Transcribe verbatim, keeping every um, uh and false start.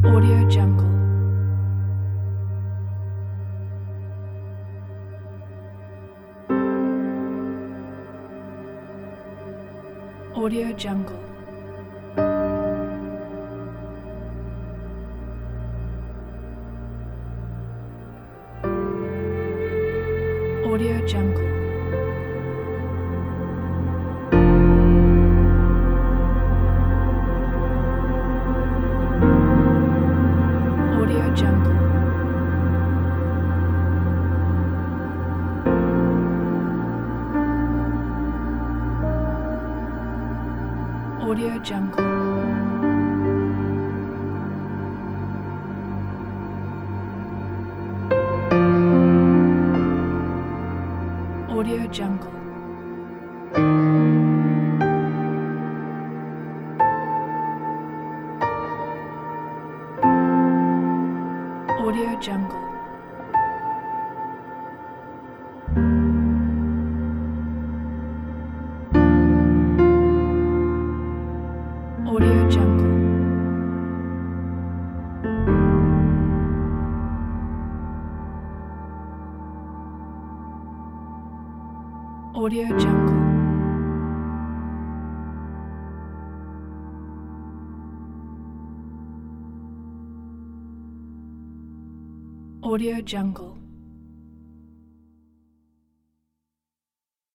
Audio Jungle. Audio Jungle. Audio Jungle. Audio Jungle. Audio Jungle. Audio Jungle. Audio Jungle. Audio Jungle. Audio Jungle. Audio Jungle.